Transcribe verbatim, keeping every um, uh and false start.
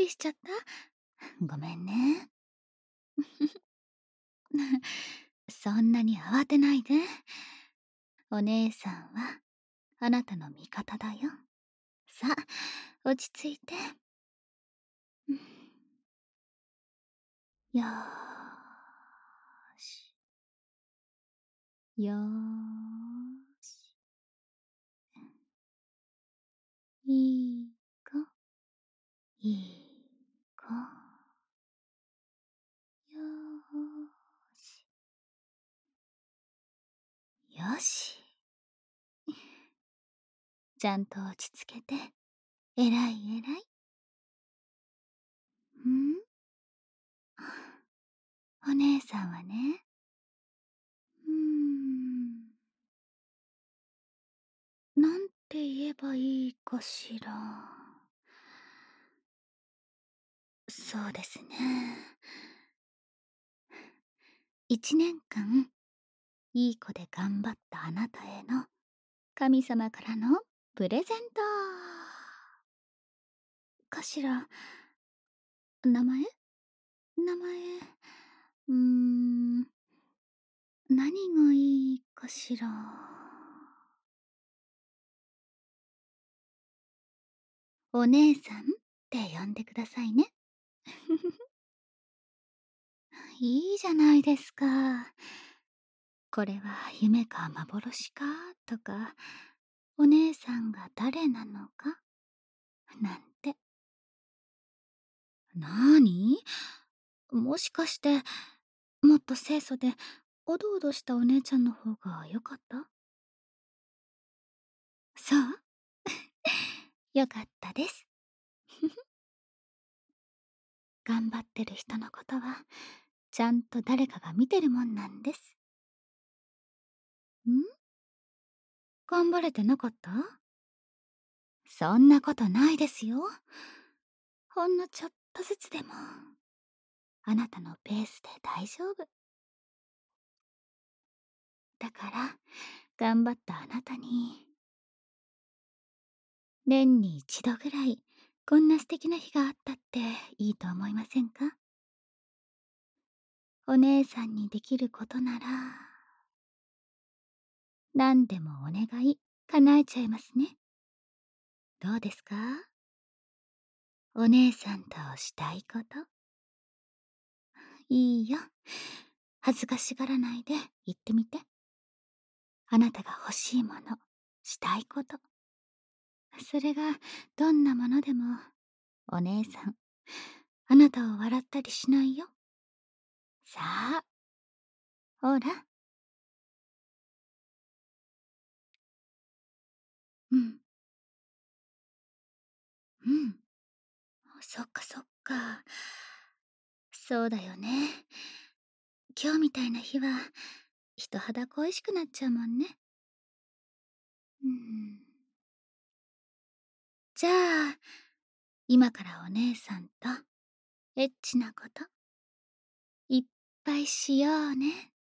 しちゃった？ごめんね。そんなに慌てないで。お姉さんはあなたの味方だよ。さあ、落ち着いて。うん、よーし。よーし。いい子。いい子。よーし。よし。ちゃんと落ち着けて。えらいえらい。ん？お姉さんはね、うーん、なんて言えばいいかしら。そうですね。一年間、いい子で頑張ったあなたへの神様からのプレゼントかしら。名前名前、うーん、何がいいかしら。お姉さんって呼んでくださいね。いいじゃないですか。これは夢か幻かとか、お姉さんが誰なのかなんて。なーに？もしかして、もっと清楚でおどおどしたお姉ちゃんの方が良かった？そう？よかったです。頑張ってる人のことは、ちゃんと誰かが見てるもんなんです。ん？頑張れてなかった？そんなことないですよ。ほんのちょっとずつでも、あなたのペースで大丈夫。だから、頑張ったあなたに、年に一度ぐらい、こんな素敵な日があったっていいと思いませんか？お姉さんにできることなら、何でもお願い、叶えちゃいますね。どうですか？お姉さんとしたいこと。いいよ。恥ずかしがらないで言ってみて。あなたが欲しいもの、したいこと。それがどんなものでも、お姉さん、あなたを笑ったりしないよ。さあ、ほら。うん、うん。そっかそっか。そうだよね。今日みたいな日は、人肌恋しくなっちゃうもんね。うん。じゃあ、今からお姉さんとエッチなこといっぱいしようね。